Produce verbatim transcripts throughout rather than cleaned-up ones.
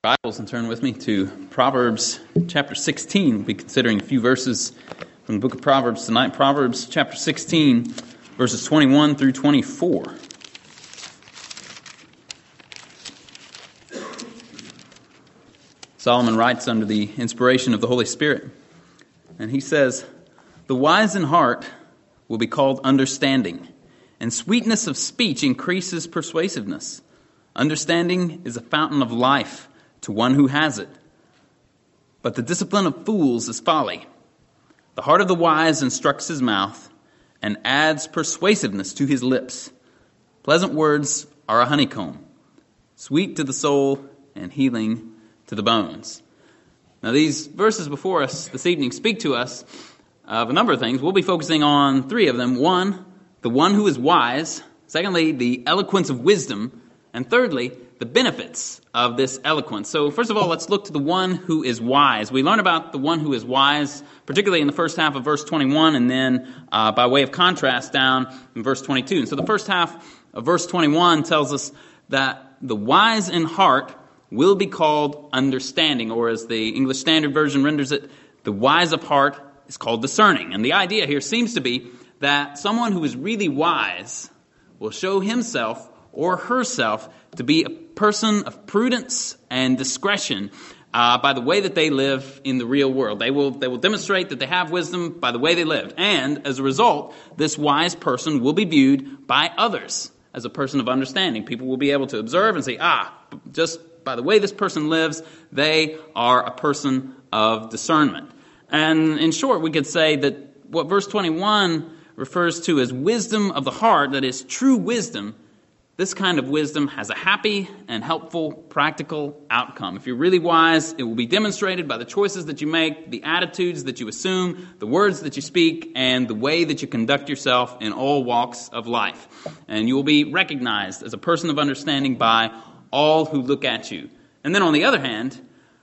Bibles and turn with me to Proverbs chapter sixteen. We'll be considering a few verses from the book of Proverbs tonight. Proverbs chapter sixteen, verses twenty-one through twenty-four. Solomon writes under the inspiration of the Holy Spirit, and he says, "The wise in heart will be called understanding, and sweetness of speech increases persuasiveness. Understanding is a fountain of life to one who has it, but the discipline of fools is folly. The heart of the wise instructs his mouth and adds persuasiveness to his lips. Pleasant words are a honeycomb, sweet to the soul and healing to the bones." Now, these verses before us this evening speak to us of a number of things. We'll be focusing on three of them. One, the one who is wise. Secondly, the eloquence of wisdom. And thirdly, the benefits of this eloquence. So first of all, let's look to the one who is wise. We learn about the one who is wise, particularly in the first half of verse twenty-one, and then uh, by way of contrast down in verse twenty-two. And so the first half of verse twenty-one tells us that the wise in heart will be called understanding, or as the English Standard Version renders it, the wise of heart is called discerning. And the idea here seems to be that someone who is really wise will show himself or herself to be a person of prudence and discretion uh, by the way that they live in the real world. They will they will demonstrate that they have wisdom by the way they live. And as a result, this wise person will be viewed by others as a person of understanding. People will be able to observe and say, ah, just by the way this person lives, they are a person of discernment. And in short, we could say that what verse twenty-one refers to as wisdom of the heart, that is true wisdom, this kind of wisdom has a happy and helpful practical outcome. If you're really wise, it will be demonstrated by the choices that you make, the attitudes that you assume, the words that you speak, and the way that you conduct yourself in all walks of life. And you will be recognized as a person of understanding by all who look at you. And then on the other hand,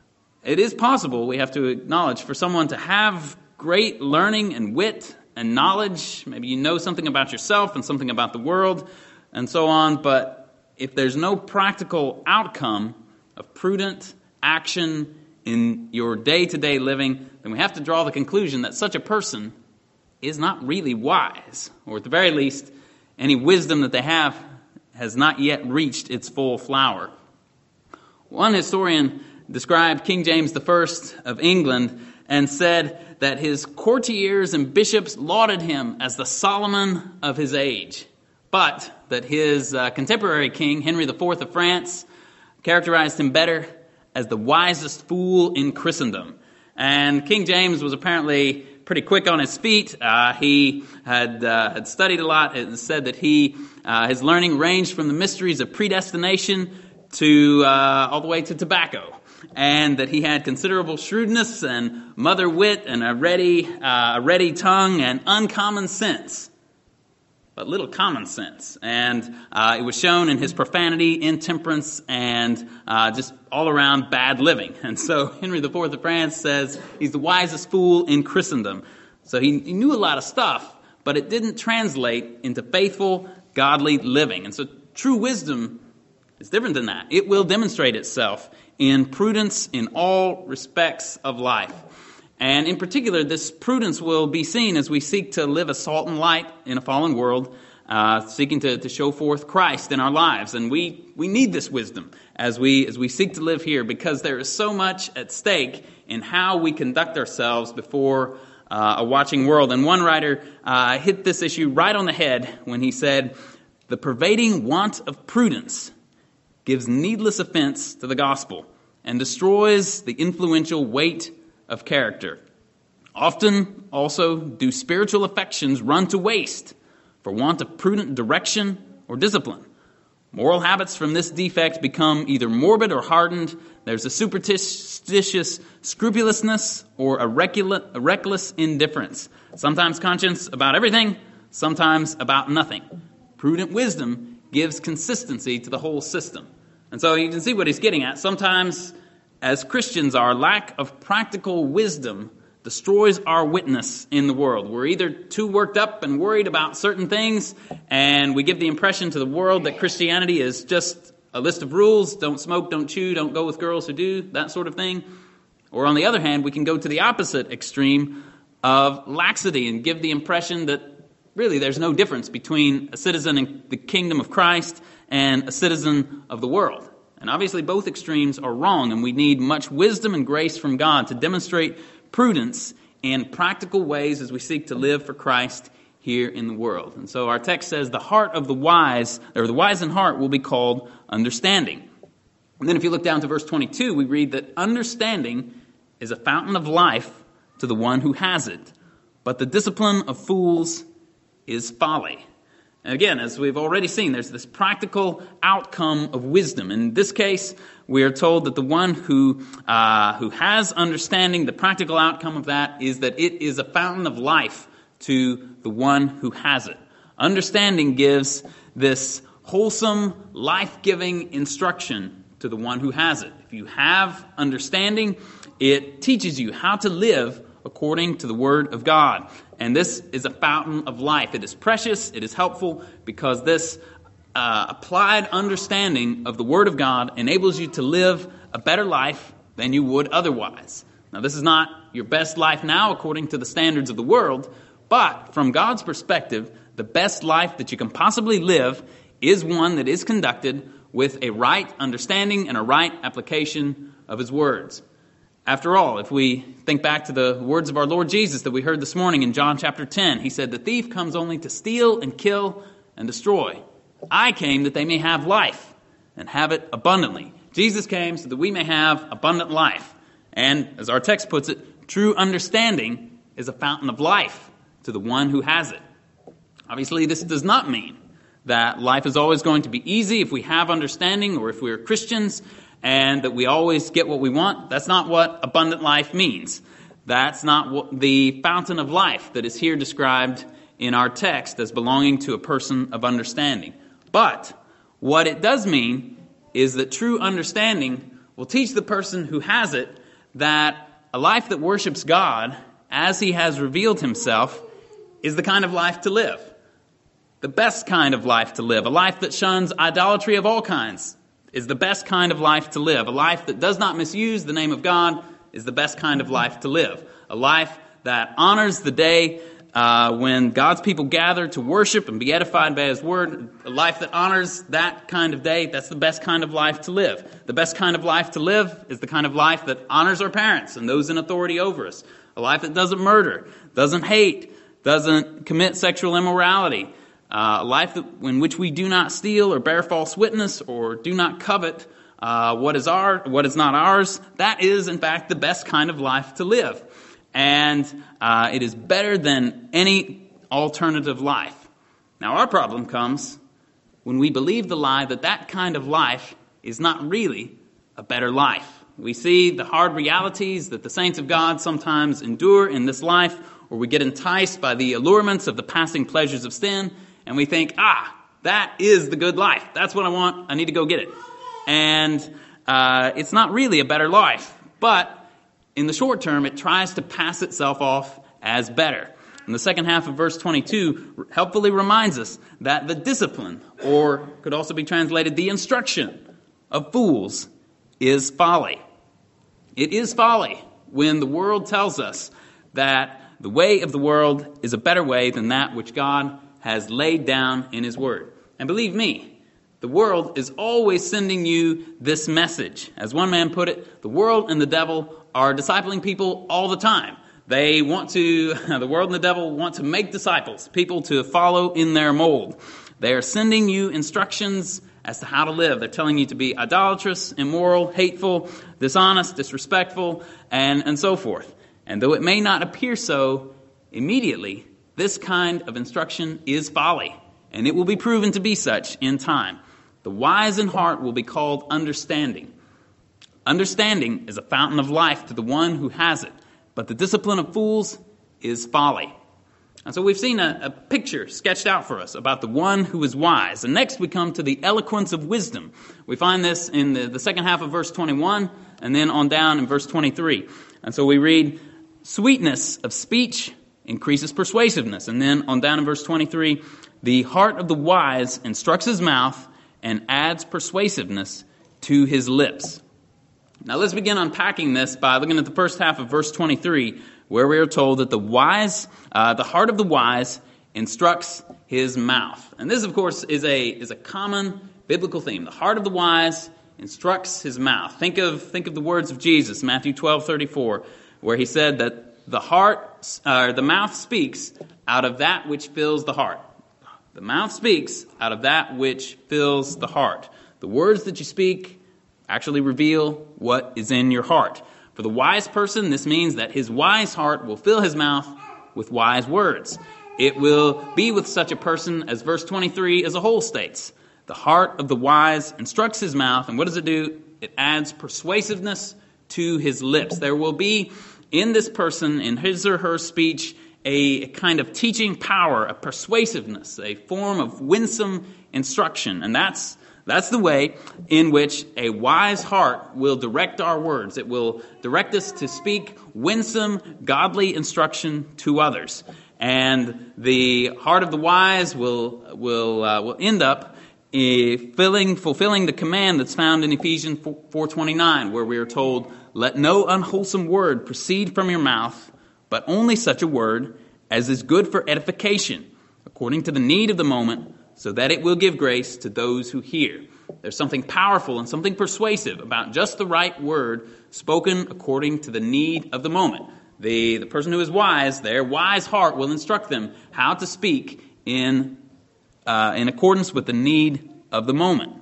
it is possible, we have to acknowledge, for someone to have great learning and wit and knowledge. Maybe you know something about yourself and something about the world, and so on, but if there's no practical outcome of prudent action in your day-to-day living, then we have to draw the conclusion that such a person is not really wise, or at the very least, any wisdom that they have has not yet reached its full flower. One historian described King James the First of England and said that his courtiers and bishops lauded him as the Solomon of his age, but that his uh, contemporary king, Henry the Fourth of France, characterized him better as the wisest fool in Christendom. And King James was apparently pretty quick on his feet. Uh, he had uh, had studied a lot and said that he uh, his learning ranged from the mysteries of predestination to uh, all the way to tobacco, and that he had considerable shrewdness and mother wit and a ready uh, a ready tongue and uncommon sense. But little common sense. And uh, it was shown in his profanity, intemperance, and uh, just all-around bad living. And so Henry the Fourth of France says he's the wisest fool in Christendom. So he, he knew a lot of stuff, but it didn't translate into faithful, godly living. And so true wisdom is different than that. It will demonstrate itself in prudence in all respects of life. And in particular, this prudence will be seen as we seek to live as salt and light in a fallen world, uh, seeking to, to show forth Christ in our lives. And we, we need this wisdom as we as we seek to live here, because there is so much at stake in how we conduct ourselves before uh, a watching world. And one writer uh, hit this issue right on the head when he said, "The pervading want of prudence gives needless offense to the gospel and destroys the influential weight of character. Often also do spiritual affections run to waste for want of prudent direction or discipline. Moral habits from this defect become either morbid or hardened. There's a superstitious scrupulousness or a, recula- a reckless indifference. Sometimes conscience about everything, sometimes about nothing. Prudent wisdom gives consistency to the whole system." And so you can see what he's getting at. Sometimes, as Christians, our lack of practical wisdom destroys our witness in the world. We're either too worked up and worried about certain things, and we give the impression to the world that Christianity is just a list of rules, don't smoke, don't chew, don't go with girls who do, that sort of thing. Or on the other hand, we can go to the opposite extreme of laxity and give the impression that really there's no difference between a citizen in the kingdom of Christ and a citizen of the world. And obviously both extremes are wrong, and we need much wisdom and grace from God to demonstrate prudence in practical ways as we seek to live for Christ here in the world. And so our text says the heart of the wise, or the wise in heart, will be called understanding. And then if you look down to verse twenty-two, we read that understanding is a fountain of life to the one who has it, but the discipline of fools is folly. And again, as we've already seen, there's this practical outcome of wisdom. In this case, we are told that the one who uh, who has understanding, the practical outcome of that is that it is a fountain of life to the one who has it. Understanding gives this wholesome, life-giving instruction to the one who has it. If you have understanding, it teaches you how to live according to the Word of God. And this is a fountain of life. It is precious, it is helpful, because this uh, applied understanding of the Word of God enables you to live a better life than you would otherwise. Now, this is not your best life now according to the standards of the world, but from God's perspective, the best life that you can possibly live is one that is conducted with a right understanding and a right application of His words. After all, if we think back to the words of our Lord Jesus that we heard this morning in John chapter ten, He said, "The thief comes only to steal and kill and destroy. I came that they may have life and have it abundantly." Jesus came so that we may have abundant life. And as our text puts it, true understanding is a fountain of life to the one who has it. Obviously, this does not mean that life is always going to be easy if we have understanding or if we are Christians and that we always get what we want. That's not what abundant life means. That's not what the fountain of life that is here described in our text as belonging to a person of understanding. But what it does mean is that true understanding will teach the person who has it that a life that worships God as He has revealed Himself is the kind of life to live. The best kind of life to live. A life that shuns idolatry of all kinds is the best kind of life to live. A life that does not misuse the name of God is the best kind of life to live. A life that honors the day uh, when God's people gather to worship and be edified by His word. A life that honors that kind of day, that's the best kind of life to live. The best kind of life to live is the kind of life that honors our parents and those in authority over us. A life that doesn't murder, doesn't hate, doesn't commit sexual immorality. Uh, a life that, in which we do not steal or bear false witness or do not covet uh, what is our, what is not ours. That is, in fact, the best kind of life to live. And uh, it is better than any alternative life. Now, our problem comes when we believe the lie that that kind of life is not really a better life. We see the hard realities that the saints of God sometimes endure in this life, or we get enticed by the allurements of the passing pleasures of sin, and we think, ah, that is the good life. That's what I want. I need to go get it. And uh, it's not really a better life. But in the short term, it tries to pass itself off as better. And the second half of verse twenty-two helpfully reminds us that the discipline, or could also be translated the instruction of fools, is folly. It is folly when the world tells us that the way of the world is a better way than that which God has laid down in His Word. And believe me, the world is always sending you this message. As one man put it, the world and the devil are discipling people all the time. They want to, the world and the devil want to make disciples, people to follow in their mold. They are sending you instructions as to how to live. They're telling you to be idolatrous, immoral, hateful, dishonest, disrespectful, and, and so forth. And though it may not appear so immediately, this kind of instruction is folly, and it will be proven to be such in time. The wise in heart will be called understanding. Understanding is a fountain of life to the one who has it, but the discipline of fools is folly. And so we've seen a, a picture sketched out for us about the one who is wise. And next we come to the eloquence of wisdom. We find this in the, the second half of verse twenty-one, and then on down in verse twenty-three. And so we read, sweetness of speech increases persuasiveness. And then on down in verse twenty-three, the heart of the wise instructs his mouth, and adds persuasiveness to his lips. Now let's begin unpacking this by looking at the first half of verse twenty-three, where we are told that the wise, uh, the heart of the wise instructs his mouth. And this, of course, is a is a common biblical theme. The heart of the wise instructs his mouth. Think of think of the words of Jesus, Matthew twelve thirty-four, where he said that the heart, uh, the mouth speaks out of that which fills the heart. The mouth speaks out of that which fills the heart. The words that you speak actually reveal what is in your heart. For the wise person, this means that his wise heart will fill his mouth with wise words. It will be with such a person as verse twenty-three as a whole states. The heart of the wise instructs his mouth, and what does it do? It adds persuasiveness to his lips. There will be in this person, in his or her speech, a kind of teaching power, a persuasiveness, a form of winsome instruction. And that's that's the way in which a wise heart will direct our words. It will direct us to speak winsome, godly instruction to others. And the heart of the wise will will uh, will end up uh, filling, fulfilling the command that's found in Ephesians four twenty-nine, where we are told, "Let no unwholesome word proceed from your mouth, but only such a word as is good for edification, according to the need of the moment, so that it will give grace to those who hear." There's something powerful and something persuasive about just the right word spoken according to the need of the moment. The, the person who is wise, their wise heart will instruct them how to speak in, uh, in accordance with the need of the moment.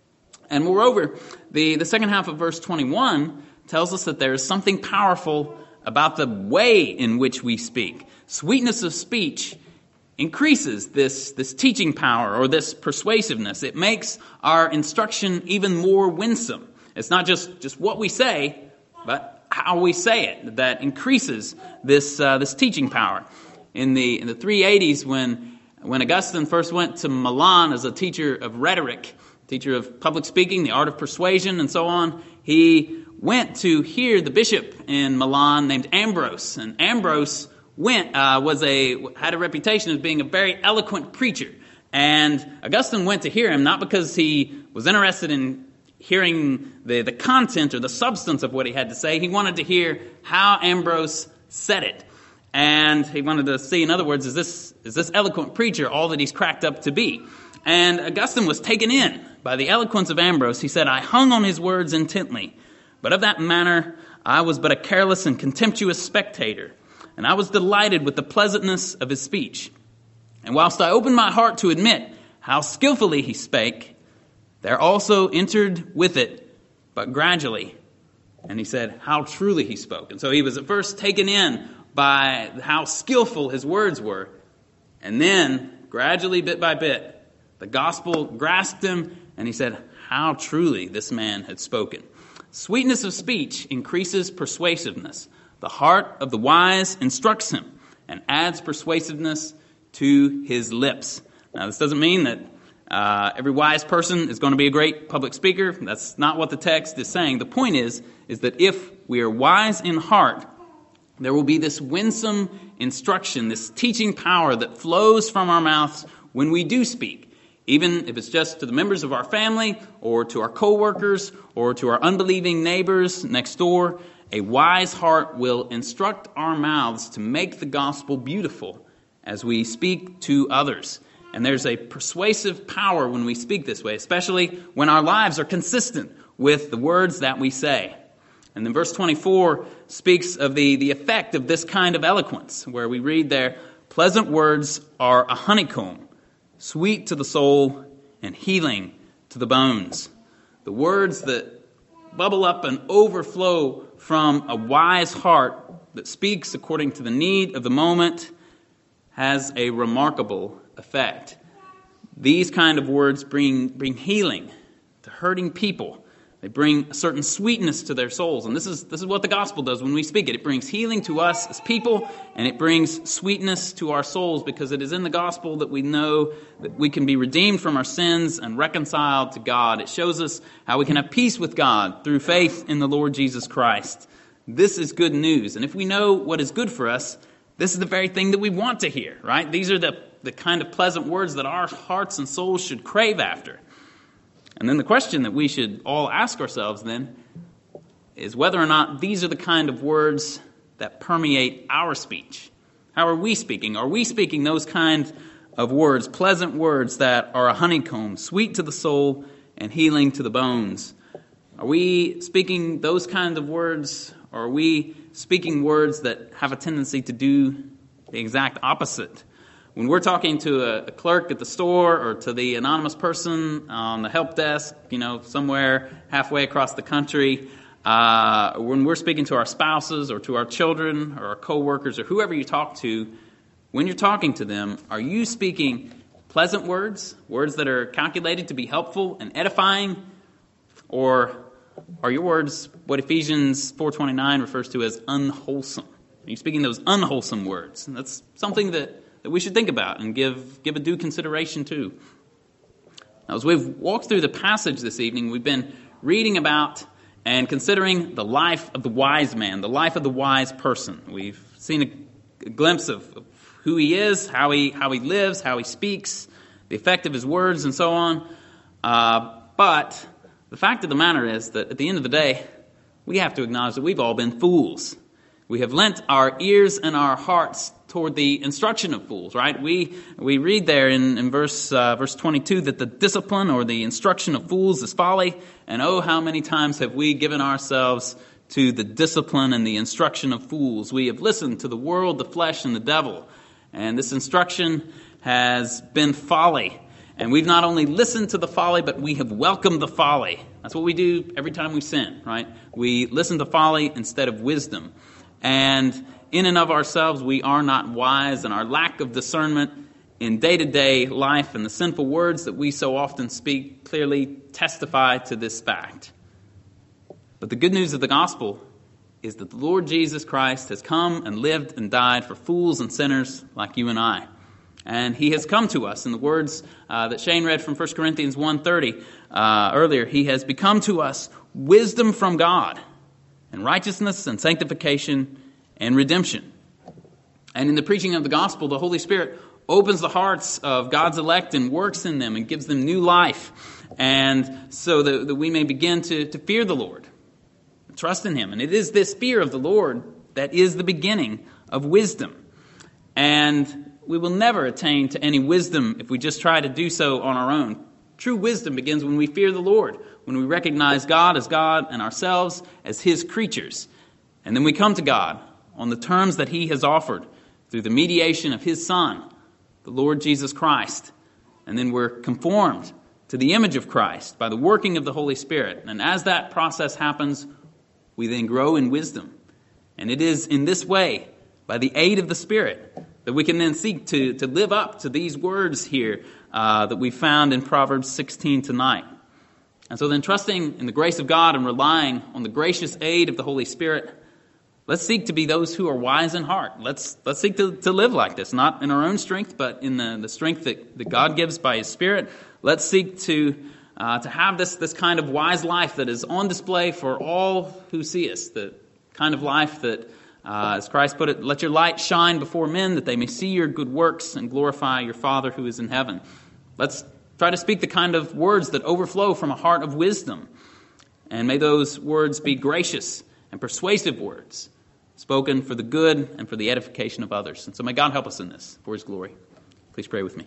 And moreover, the, the second half of verse twenty-one tells us that there is something powerful about the way in which we speak. Sweetness of speech increases this, this teaching power or this persuasiveness. It makes our instruction even more winsome. It's not just, just what we say, but how we say it that increases this uh, this teaching power. In the in the three eighties, when when Augustine first went to Milan as a teacher of rhetoric, teacher of public speaking, the art of persuasion, and so on, he went to hear the bishop in Milan named Ambrose, and Ambrose went uh, was a had a reputation as being a very eloquent preacher. And Augustine went to hear him not because he was interested in hearing the, the content or the substance of what he had to say. He wanted to hear how Ambrose said it. And he wanted to see, in other words, is this is this eloquent preacher all that he's cracked up to be? And Augustine was taken in by the eloquence of Ambrose. He said, "I hung on his words intently, but of that manner I was but a careless and contemptuous spectator, and I was delighted with the pleasantness of his speech. And whilst I opened my heart to admit how skillfully he spake, there also entered with it, but gradually," and he said, "how truly he spoke." And so he was at first taken in by how skillful his words were. And then, gradually, bit by bit, the gospel grasped him, and he said, how truly this man had spoken. Sweetness of speech increases persuasiveness. The heart of the wise instructs him and adds persuasiveness to his lips. Now, this doesn't mean that Uh, every wise person is going to be a great public speaker. That's not what the text is saying. The point is, is that if we are wise in heart, there will be this winsome instruction, this teaching power that flows from our mouths when we do speak. Even if it's just to the members of our family or to our coworkers or to our unbelieving neighbors next door, a wise heart will instruct our mouths to make the gospel beautiful as we speak to others. And there's a persuasive power when we speak this way, especially when our lives are consistent with the words that we say. And then verse twenty-four speaks of the, the effect of this kind of eloquence, where we read there, "Pleasant words are a honeycomb, sweet to the soul and healing to the bones." The words that bubble up and overflow from a wise heart that speaks according to the need of the moment has a remarkable effect. These kind of words bring bring healing to hurting people. They bring a certain sweetness to their souls. And this is this is what the gospel does when we speak it. It brings healing to us as people, and it brings sweetness to our souls, because it is in the gospel that we know that we can be redeemed from our sins and reconciled to God. It shows us how we can have peace with God through faith in the Lord Jesus Christ. This is good news. And if we know what is good for us, this is the very thing that we want to hear, right? These are the, the kind of pleasant words that our hearts and souls should crave after. And then the question that we should all ask ourselves then is whether or not these are the kind of words that permeate our speech. How are we speaking? Are we speaking those kind of words, pleasant words that are a honeycomb, sweet to the soul and healing to the bones? Are we speaking those kinds of words, or are we speaking words that have a tendency to do the exact opposite? When we're talking to a, a clerk at the store or to the anonymous person on the help desk, you know, somewhere halfway across the country, uh, when we're speaking to our spouses or to our children or our coworkers or whoever you talk to, when you're talking to them, are you speaking pleasant words, words that are calculated to be helpful and edifying, or are your words what Ephesians four twenty-nine refers to as unwholesome? Are you speaking those unwholesome words? And that's something that that we should think about and give, give a due consideration to. Now, as we've walked through the passage this evening, we've been reading about and considering the life of the wise man, the life of the wise person. We've seen a, a glimpse of, of who he is, how he how he lives, how he speaks, the effect of his words, and so on. Uh, but the fact of the matter is that at the end of the day, we have to acknowledge that we've all been fools. We have lent our ears and our hearts toward the instruction of fools, right? We we read there in, in verse uh, verse twenty-two that the discipline or the instruction of fools is folly. And oh, how many times have we given ourselves to the discipline and the instruction of fools? We have listened to the world, the flesh, and the devil. And this instruction has been folly. And we've not only listened to the folly, but we have welcomed the folly. That's what we do every time we sin, right? We listen to folly instead of wisdom. And in and of ourselves, we are not wise, and our lack of discernment in day-to-day life and the sinful words that we so often speak clearly testify to this fact. But the good news of the gospel is that the Lord Jesus Christ has come and lived and died for fools and sinners like you and I. And he has come to us in the words uh, that Shane read from First Corinthians one thirty uh, earlier. He has become to us wisdom from God, and righteousness and sanctification and redemption. And in the preaching of the gospel, the Holy Spirit opens the hearts of God's elect and works in them and gives them new life. And so that, that we may begin to, to fear the Lord, trust in him. And it is this fear of the Lord that is the beginning of wisdom. And we will never attain to any wisdom if we just try to do so on our own. True wisdom begins when we fear the Lord, when we recognize God as God and ourselves as his creatures. And then we come to God on the terms that he has offered through the mediation of his Son, the Lord Jesus Christ. And then we're conformed to the image of Christ by the working of the Holy Spirit. And as that process happens, we then grow in wisdom. And it is in this way, by the aid of the Spirit, that we can then seek to, to live up to these words here uh, that we found in Proverbs sixteen tonight. And so then, trusting in the grace of God and relying on the gracious aid of the Holy Spirit, let's seek to be those who are wise in heart. Let's let's seek to, to live like this, not in our own strength, but in the, the strength that, that God gives by his Spirit. Let's seek to uh, to have this, this kind of wise life that is on display for all who see us, the kind of life that, uh, as Christ put it, let your light shine before men that they may see your good works and glorify your Father who is in heaven. Let's try to speak the kind of words that overflow from a heart of wisdom. And may those words be gracious and persuasive words, spoken for the good and for the edification of others. And so may God help us in this for his glory. Please pray with me.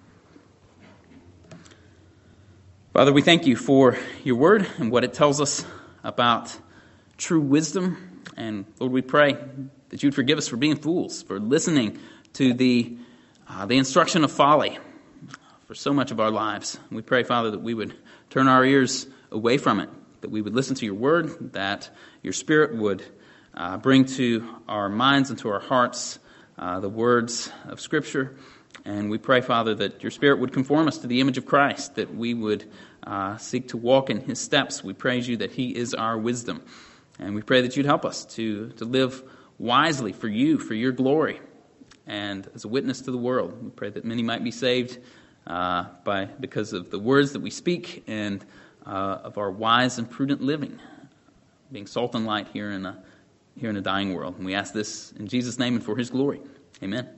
Father, we thank you for your word and what it tells us about true wisdom. And Lord, we pray that you'd forgive us for being fools, for listening to the uh, the instruction of folly for so much of our lives. We pray, Father, that we would turn our ears away from it, that we would listen to your word, that your Spirit would uh, bring to our minds and to our hearts uh, the words of Scripture. And we pray, Father, that your Spirit would conform us to the image of Christ, that we would uh, seek to walk in his steps. We praise you that he is our wisdom. And we pray that you'd help us to, to live wisely for you, for your glory, and as a witness to the world. We pray that many might be saved uh, by because of the words that we speak and uh, of our wise and prudent living, being salt and light here in a here in a dying world. And we ask this in Jesus' name and for his glory. Amen.